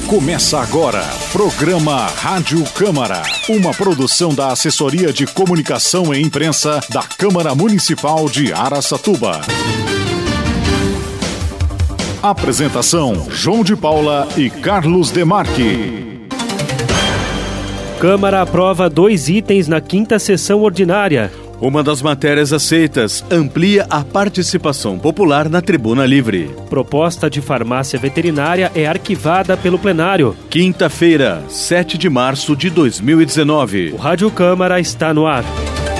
Começa agora, programa Rádio Câmara, uma produção da Assessoria de Comunicação e Imprensa da Câmara Municipal de Araçatuba. Apresentação, João de Paula e Carlos Demarque. Câmara aprova 2 itens na 5ª sessão ordinária. Uma das matérias aceitas amplia a participação popular na Tribuna Livre. Proposta de farmácia veterinária é arquivada pelo plenário. Quinta-feira, 7 de março de 2019. O Rádio Câmara está no ar.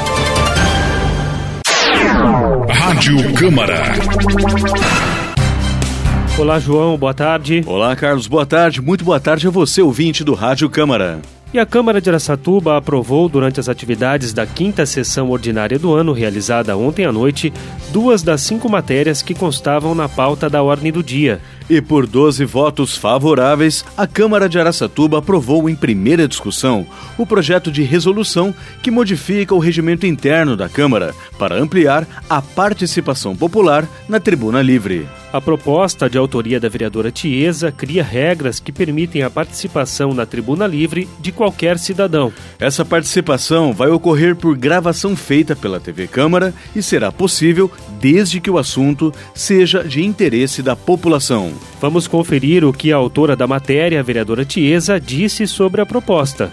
Rádio Câmara. Olá, João, boa tarde. Olá, Carlos, boa tarde. Muito boa tarde a você, ouvinte do Rádio Câmara. E a Câmara de Araçatuba aprovou, durante as atividades da 5ª sessão ordinária do ano, realizada ontem à noite, 2 das 5 matérias que constavam na pauta da ordem do dia. E por 12 votos favoráveis, a Câmara de Araçatuba aprovou em primeira discussão o projeto de resolução que modifica o regimento interno da Câmara para ampliar a participação popular na Tribuna Livre. A proposta, de autoria da vereadora Tiesa, cria regras que permitem a participação na Tribuna Livre de qualquer cidadão. Essa participação vai ocorrer por gravação feita pela TV Câmara e será possível desde que o assunto seja de interesse da população. Vamos conferir o que a autora da matéria, a vereadora Tiesa, disse sobre a proposta.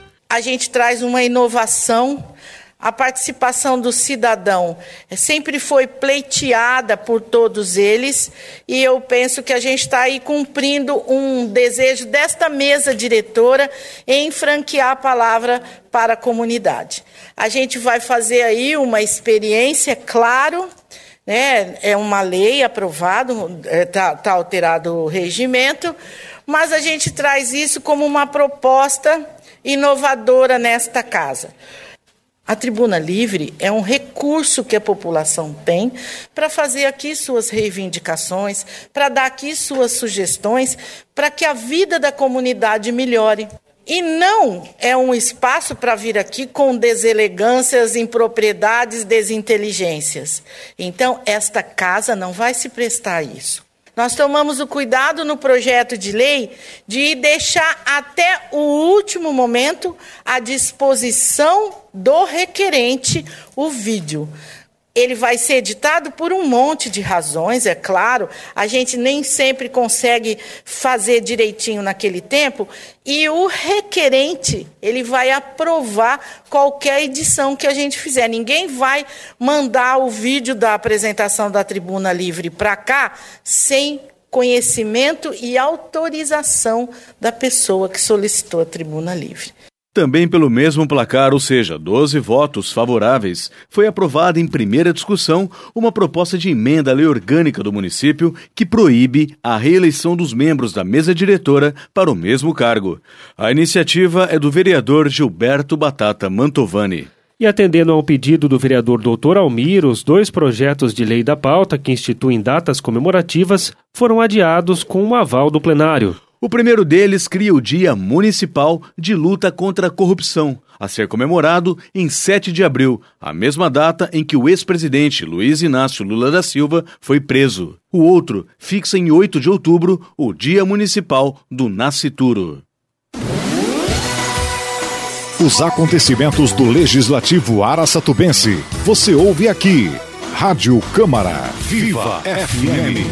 A gente traz uma inovação. A participação do cidadão sempre foi pleiteada por todos eles e eu penso que a gente está aí cumprindo um desejo desta mesa diretora em franquear a palavra para a comunidade. A gente vai fazer aí uma experiência, claro, né? É uma lei aprovada, está alterado o regimento, mas a gente traz isso como uma proposta inovadora nesta casa. A Tribuna Livre é um recurso que a população tem para fazer aqui suas reivindicações, para dar aqui suas sugestões, para que a vida da comunidade melhore. E não é um espaço para vir aqui com deselegâncias, impropriedades, desinteligências. Então, esta casa não vai se prestar a isso. Nós tomamos o cuidado no projeto de lei de deixar até o último momento à disposição do requerente o vídeo. Ele vai ser editado por um monte de razões, é claro. A gente nem sempre consegue fazer direitinho naquele tempo. E o requerente, ele vai aprovar qualquer edição que a gente fizer. Ninguém vai mandar o vídeo da apresentação da Tribuna Livre para cá sem conhecimento e autorização da pessoa que solicitou a Tribuna Livre. Também pelo mesmo placar, ou seja, 12 votos favoráveis, foi aprovada em primeira discussão uma proposta de emenda à lei orgânica do município que proíbe a reeleição dos membros da mesa diretora para o mesmo cargo. A iniciativa é do vereador Gilberto Batata Mantovani. E atendendo ao pedido do vereador Dr. Almir, os 2 projetos de lei da pauta que instituem datas comemorativas foram adiados com o aval do plenário. O primeiro deles cria o Dia Municipal de Luta contra a Corrupção, a ser comemorado em 7 de abril, a mesma data em que o ex-presidente Luiz Inácio Lula da Silva foi preso. O outro fixa em 8 de outubro o Dia Municipal do Nascituro. Os acontecimentos do Legislativo Araçatubense. Você ouve aqui. Rádio Câmara. Viva FM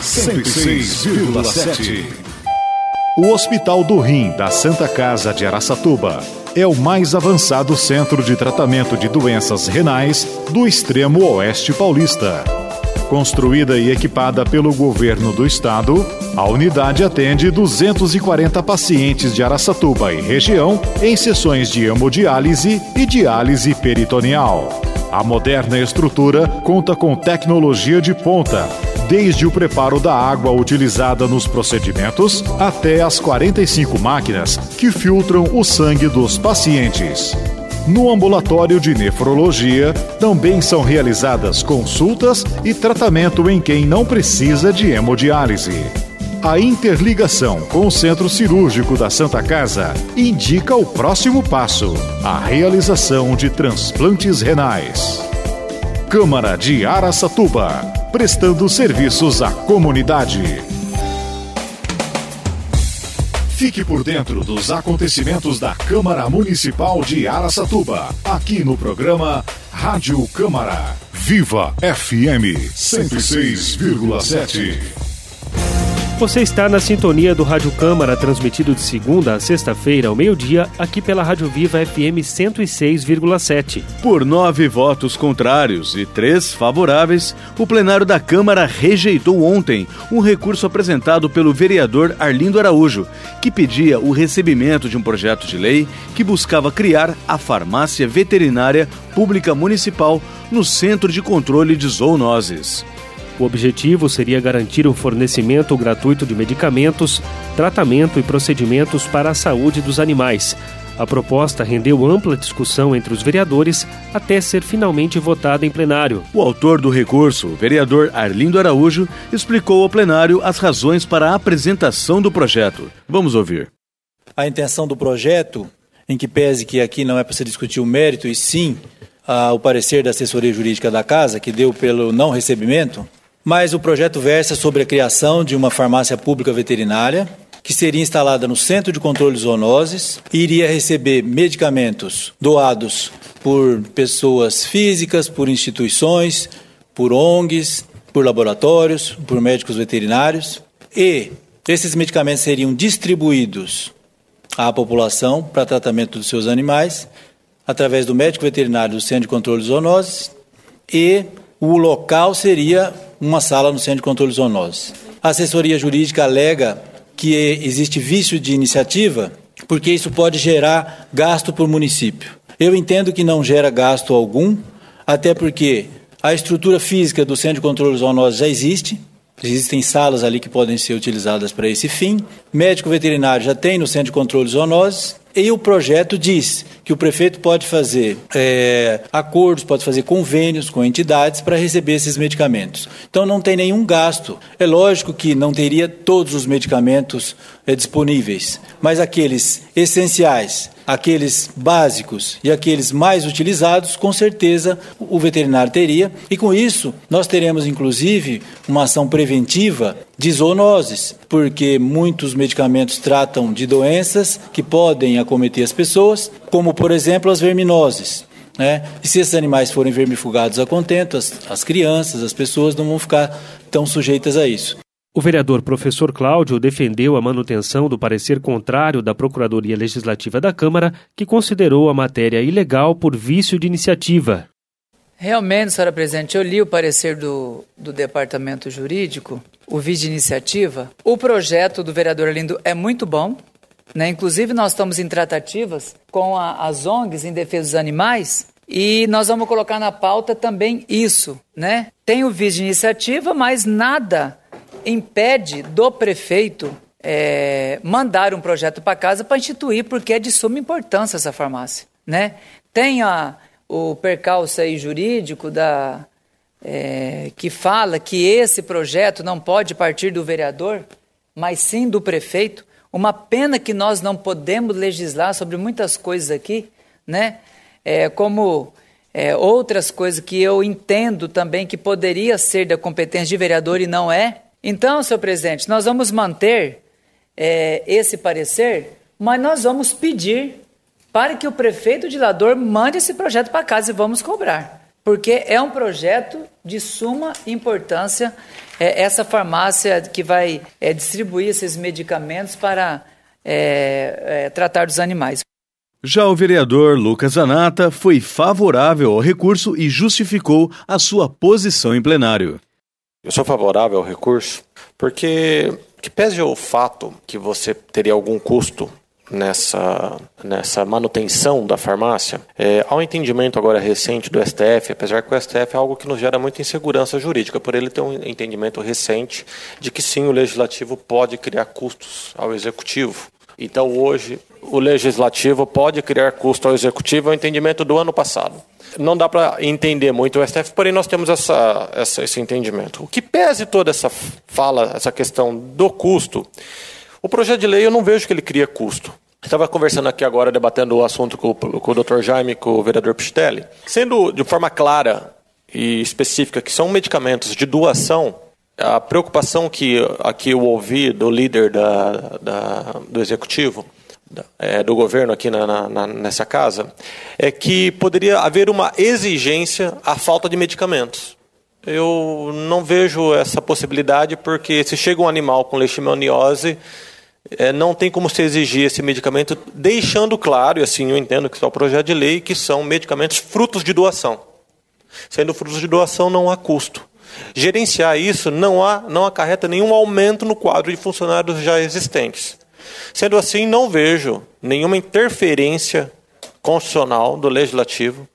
106,7. O Hospital do Rim da Santa Casa de Araçatuba é o mais avançado centro de tratamento de doenças renais do extremo oeste paulista. Construída e equipada pelo governo do estado, a unidade atende 240 pacientes de Araçatuba e região em sessões de hemodiálise e diálise peritoneal. A moderna estrutura conta com tecnologia de ponta, desde o preparo da água utilizada nos procedimentos até as 45 máquinas que filtram o sangue dos pacientes. No ambulatório de nefrologia, também são realizadas consultas e tratamento em quem não precisa de hemodiálise. A interligação com o Centro Cirúrgico da Santa Casa indica o próximo passo, a realização de transplantes renais. Câmara de Araçatuba, prestando serviços à comunidade. Fique por dentro dos acontecimentos da Câmara Municipal de Araçatuba, aqui no programa Rádio Câmara. Viva FM 106,7. Você está na sintonia do Rádio Câmara, transmitido de segunda a sexta-feira ao meio-dia, aqui pela Rádio Viva FM 106,7. Por 9 votos contrários e 3 favoráveis, o plenário da Câmara rejeitou ontem um recurso apresentado pelo vereador Arlindo Araújo, que pedia o recebimento de um projeto de lei que buscava criar a farmácia veterinária pública municipal no Centro de Controle de Zoonoses. O objetivo seria garantir o fornecimento gratuito de medicamentos, tratamento e procedimentos para a saúde dos animais. A proposta rendeu ampla discussão entre os vereadores até ser finalmente votada em plenário. O autor do recurso, o vereador Arlindo Araújo, explicou ao plenário as razões para a apresentação do projeto. Vamos ouvir. A intenção do projeto, em que pese que aqui não é para se discutir o mérito, e sim o parecer da assessoria jurídica da Casa, que deu pelo não recebimento, mas o projeto versa sobre a criação de uma farmácia pública veterinária que seria instalada no Centro de Controle de Zoonoses e iria receber medicamentos doados por pessoas físicas, por instituições, por ONGs, por laboratórios, por médicos veterinários. E esses medicamentos seriam distribuídos à população para tratamento dos seus animais através do médico veterinário do Centro de Controle de Zoonoses, e o local seria uma sala no Centro de Controle de Zoonoses. A assessoria jurídica alega que existe vício de iniciativa porque isso pode gerar gasto para o município. Eu entendo que não gera gasto algum, até porque a estrutura física do Centro de Controle de Zoonoses já existe. Existem salas ali que podem ser utilizadas para esse fim. Médico veterinário já tem no Centro de Controle de Zoonoses. E o projeto diz que o prefeito pode fazer acordos, pode fazer convênios com entidades para receber esses medicamentos. Então não tem nenhum gasto. É lógico que não teria todos os medicamentos disponíveis, mas aqueles essenciais, aqueles básicos e aqueles mais utilizados, com certeza o veterinário teria. E com isso nós teremos inclusive uma ação preventiva de zoonoses, porque muitos medicamentos tratam de doenças que podem acometer as pessoas, como por exemplo as verminoses, né? E se esses animais forem vermifugados a contento, as crianças, as pessoas não vão ficar tão sujeitas a isso. O vereador professor Cláudio defendeu a manutenção do parecer contrário da Procuradoria Legislativa da Câmara, que considerou a matéria ilegal por vício de iniciativa. Realmente, senhora presidente, eu li o parecer do Departamento Jurídico, o vício de iniciativa. O projeto do vereador Arlindo é muito bom, né? Inclusive nós estamos em tratativas com as ONGs em defesa dos animais e nós vamos colocar na pauta também isso, né? Tem o vício de iniciativa, mas nada impede do prefeito mandar um projeto para casa para instituir, porque é de suma importância essa farmácia, né? Tem o percalço aí jurídico que fala que esse projeto não pode partir do vereador, mas sim do prefeito. Uma pena que nós não podemos legislar sobre muitas coisas aqui, né? Como outras coisas que eu entendo também que poderia ser da competência de vereador e não é. Então, senhor presidente, nós vamos manter esse parecer, mas nós vamos pedir para que o prefeito de Lador mande esse projeto para casa e vamos cobrar. Porque é um projeto de suma importância, essa farmácia que vai distribuir esses medicamentos para tratar dos animais. Já o vereador Lucas Zanata foi favorável ao recurso e justificou a sua posição em plenário. Eu sou favorável ao recurso porque, que pese o fato que você teria algum custo nessa manutenção da farmácia, há um entendimento agora recente do STF, apesar que o STF é algo que nos gera muita insegurança jurídica, por ele ter um entendimento recente de que sim, o legislativo pode criar custos ao executivo. Então hoje o legislativo pode criar custo ao executivo, é o entendimento do ano passado. Não dá para entender muito o STF, porém nós temos esse entendimento. O que pese toda essa fala, essa questão do custo, o projeto de lei eu não vejo que ele cria custo. Estava conversando aqui agora, debatendo o assunto com o Dr. Jaime e com o vereador Pistelli. Sendo de forma clara e específica que são medicamentos de doação, A preocupação que aqui eu ouvi do líder do executivo, do governo aqui nessa casa, é que poderia haver uma exigência à falta de medicamentos. Eu não vejo essa possibilidade, porque se chega um animal com leishmaniose, não tem como se exigir esse medicamento, deixando claro, e assim eu entendo que está o projeto de lei, que são medicamentos frutos de doação. Sendo frutos de doação, não há custo. Gerenciar isso não acarreta nenhum aumento no quadro de funcionários já existentes. Sendo assim, não vejo nenhuma interferência constitucional do Legislativo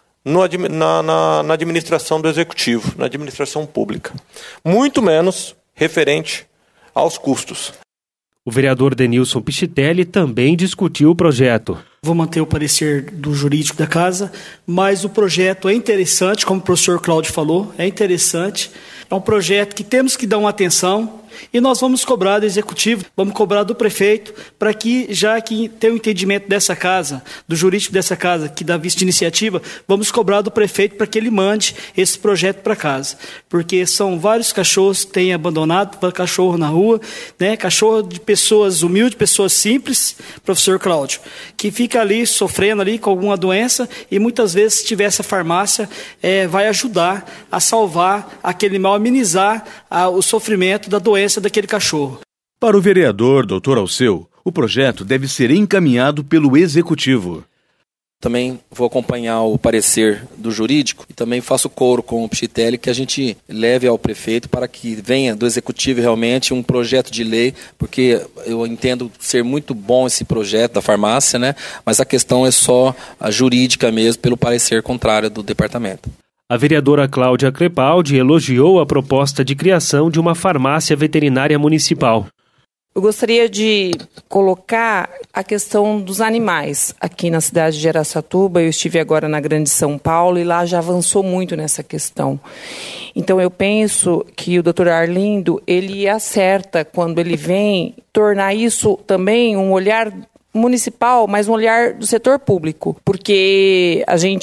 na administração do Executivo, na administração pública. Muito menos referente aos custos. O vereador Denilson Pichitelli também discutiu o projeto. Vou manter o parecer do jurídico da casa, mas o projeto é interessante, como o professor Cláudio falou, é interessante. É um projeto que temos que dar uma atenção e nós vamos cobrar do executivo, vamos cobrar do prefeito, para que, já que tem o entendimento dessa casa, do jurídico dessa casa, que dá vista de iniciativa, vamos cobrar do prefeito para que ele mande esse projeto para casa. Porque são vários cachorros que têm abandonado, cachorro na rua, né? Cachorro de pessoas humildes, pessoas simples, professor Cláudio, que fica ali sofrendo ali com alguma doença e muitas vezes, se tiver essa farmácia, vai ajudar a salvar aquele mal, amenizar o sofrimento da doença daquele cachorro. Para o vereador Dr. Alceu, o projeto deve ser encaminhado pelo Executivo. Também vou acompanhar o parecer do jurídico e também faço coro com o Pichitelli que a gente leve ao prefeito para que venha do Executivo realmente um projeto de lei, porque eu entendo ser muito bom esse projeto da farmácia, né? Mas a questão é só a jurídica mesmo, pelo parecer contrário do departamento. A vereadora Cláudia Crepaldi elogiou a proposta de criação de uma farmácia veterinária municipal. Eu gostaria de colocar a questão dos animais aqui na cidade de Araçatuba. Eu estive agora na Grande São Paulo e lá já avançou muito nessa questão. Então eu penso que o Dr. Arlindo, ele acerta quando ele vem tornar isso também um olhar municipal, mas um olhar do setor público. Porque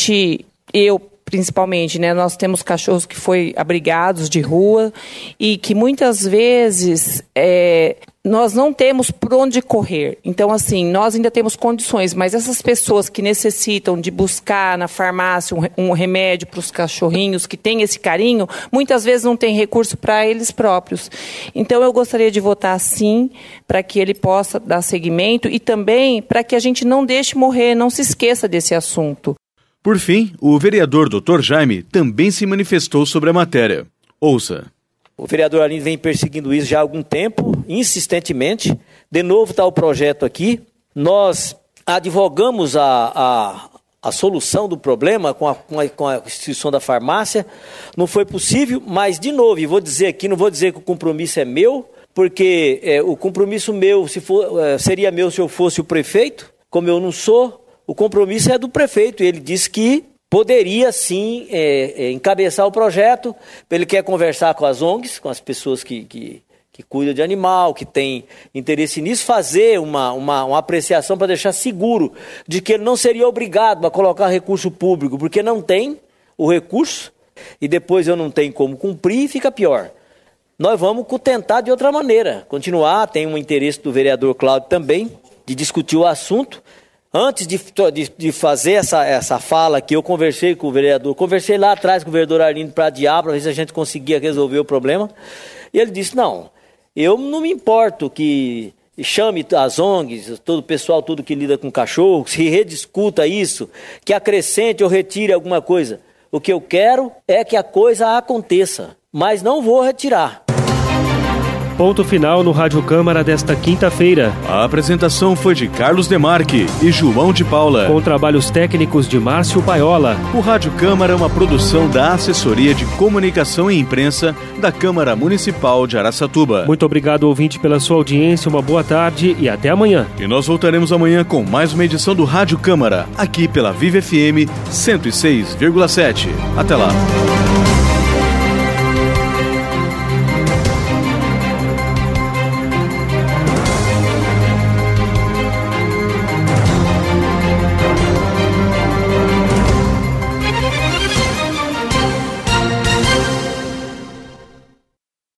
principalmente, né, nós temos cachorros que foram abrigados de rua e que muitas vezes nós não temos por onde correr. Então, assim, nós ainda temos condições, mas essas pessoas que necessitam de buscar na farmácia um remédio para os cachorrinhos, que tem esse carinho, muitas vezes não tem recurso para eles próprios. Então, eu gostaria de votar sim, para que ele possa dar seguimento e também para que a gente não deixe morrer, não se esqueça desse assunto. Por fim, o vereador Dr. Jaime também se manifestou sobre a matéria. Ouça. O vereador Arlindo vem perseguindo isso já há algum tempo, insistentemente. De novo está o projeto aqui. Nós advogamos a solução do problema com a instituição da farmácia. Não foi possível, mas, de novo, e vou dizer aqui, não vou dizer que o compromisso é meu, porque o compromisso meu seria meu se eu fosse o prefeito, como eu não sou. O compromisso é do prefeito. Ele disse que poderia, sim, encabeçar o projeto. Ele quer conversar com as ONGs, com as pessoas que cuidam de animal, que têm interesse nisso, fazer uma apreciação para deixar seguro de que ele não seria obrigado a colocar recurso público, porque não tem o recurso e depois eu não tenho como cumprir e fica pior. Nós vamos tentar de outra maneira, continuar. Tem um interesse do vereador Cláudio também de discutir o assunto. Antes de fazer essa fala aqui, eu conversei com o vereador, conversei lá atrás com o vereador Arlindo para adiar, para ver se a gente conseguia resolver o problema. E ele disse, não, eu não me importo que chame as ONGs, todo o pessoal, tudo que lida com cachorro, se rediscuta isso, que acrescente ou retire alguma coisa. O que eu quero é que a coisa aconteça, mas não vou retirar. Ponto final no Rádio Câmara desta quinta-feira. A apresentação foi de Carlos Demarque e João de Paula, com trabalhos técnicos de Márcio Paiola. O Rádio Câmara é uma produção da Assessoria de Comunicação e Imprensa da Câmara Municipal de Araçatuba. Muito obrigado, ouvinte, pela sua audiência, uma boa tarde e até amanhã. E nós voltaremos amanhã com mais uma edição do Rádio Câmara, aqui pela Vive FM 106,7. Até lá.